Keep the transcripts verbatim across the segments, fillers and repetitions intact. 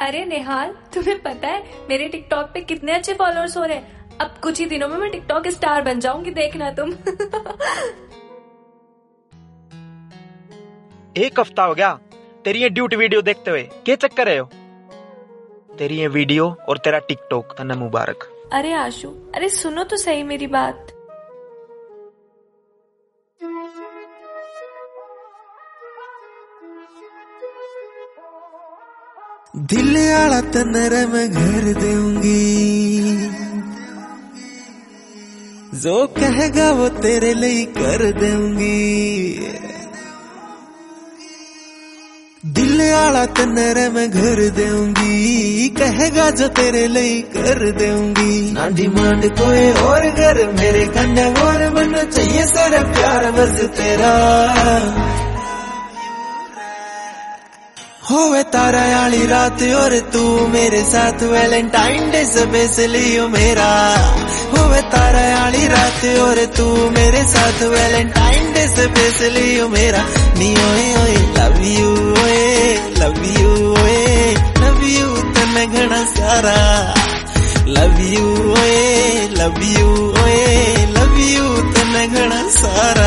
अरे नेहाल, तुम्हें पता है मेरे टिकटॉक पे कितने अच्छे फॉलोअर्स हो रहे हैं। अब कुछ ही दिनों में मैं टिकटॉक स्टार बन जाऊंगी, देखना तुम। एक हफ्ता हो गया तेरी ये ड्यूटी वीडियो देखते हुए, क्या चक्कर है? तेरी ये वीडियो और तेरा टिकटॉक तन्ने मुबारक। अरे आशु, अरे सुनो तो सही मेरी बात। दिल आला तन्नर मैं घर दूंगी, जो कहेगा वो तेरे लिए कर दूंगी। दिल आला तन्नर मैं घर दूंगी, कहेगा जो तेरे लिए कर दूंगी। ना डिमांड कोई और घर मेरे कन्या और मन चाहिए सारा प्यार बस तेरा। होवे तारा वाली रात और तू मेरे साथ वैलेंटाइन डे स्पेशली मेरा। होवे तारा वाली रात और तू मेरे साथ वैलेंटाइन डे स्पेशली मेरा। नी ओए ओए लव यू, ओए लव यू, ओए लव यू तन्ने घना सारा। लव यू, ओए लव यू, ओए लव यू तन्ने घना सारा।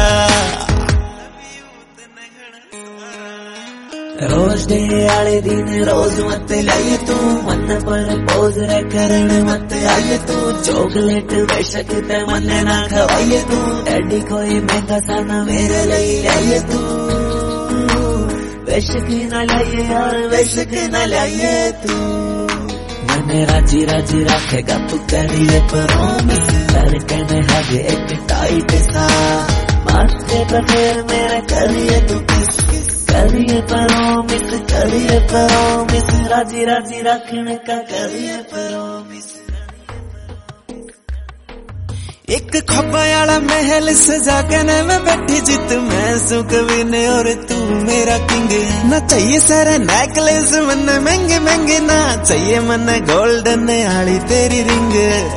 रोज डे आले दिन रोज मत लाइए तू, मन पर पोज रे करण मत आइए तू। चॉकलेट बेशक ते मन ना खवाइए तू, डैडी कोई महंगा सा ना मेरे लिए लाइए तू। बेशक ना लाइए यार, बेशक ना लाइए तू। मैंने राजी राजी रखेगा तू करिए प्रॉमिस, लड़के ने हगे एक टाइट सा मास्टर पर फिर मेरे करिए तू किस करिए प्रॉमिस, करिए प्रॉमिस। राजी राजी रखने का करिए प्रॉमिस। एक खब्बा वाला महल सजा के न मैं बैठी जित मैं सुकविन और तू मेरा किंग। ना चाहिए सारा नेकलेस मन महंगे महंगे, ना चाहिए मन गोल्डन आली तेरी रिंग।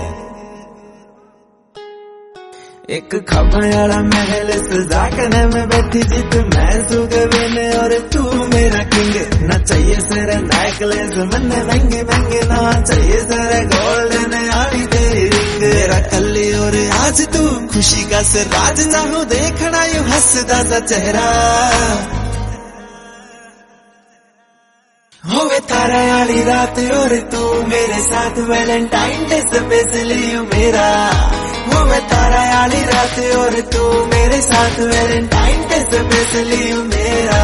एक खब्बा वाला महल सजा के न मैं बैठी जित मैं सुकविन और तू मेरा किंग। ना चाहिए सारा नेकलेस मन महंगे महंगे, ना चाहिए सारा गोल्डन आली तेरी रिंग। मेरा कल्ली और आज तू खुशी का से राज चाहूं देखना यू हंसदा सा चेहरा। होवे तारा वाली रात और तू मेरे साथ वैलेंटाइन डे स्पेशली मेरा। होवे तारा वाली रात और तू मेरे साथ वैलेंटाइन डे स्पेशली मेरा।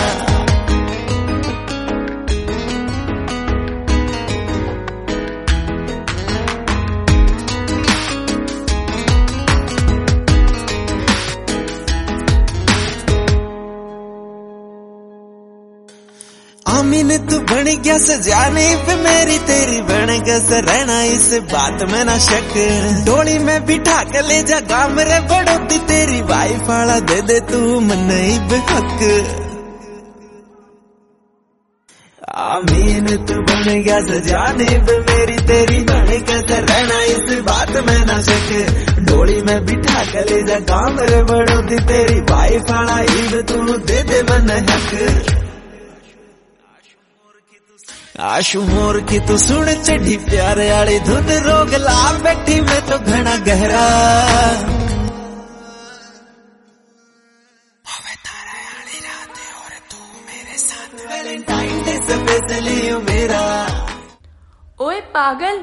आमीन तू बन गया सजाने पे मेरी, तेरी बन गया से रहना इस बात में ना शक। डोली में बिठा के ले जा गाम रे बड़ोती, तेरी वाइफ वाला दे दे तू मन बेहक। आमीन तू बन गया सजाने पे मेरी, तेरी बन गया से रहना इस बात में ना शक। डोली में बिठा के ले जा गाम रे बड़ोती, तेरी वाइफ वाला ईद तू दे दे मन हक। आशु मोर की तू सुन चढ़ी प्यारे आली धुन, रोग ला बैठी मैं तो घना गहरा। होवे तारा वाली रात और तू मेरे साथ वैलेंटाइन डे स्पेशली मेरा। ओए पागल,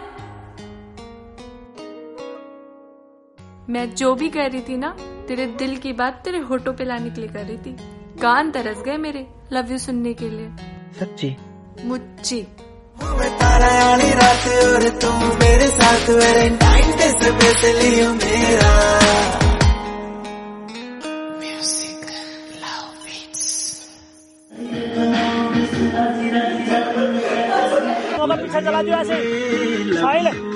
मैं जो भी कह रही थी ना, तेरे दिल की बात तेरे होठों पे लाने के लिए कर रही थी। कान तरस गए मेरे लव यू सुनने के लिए। सच्ची मुच्ची। होवे तारा वाली रात और तू मेरे साथ वैलेंटाइन डे स्पेशली मेरा। Music love beats. पीछे चला दिया ऐसे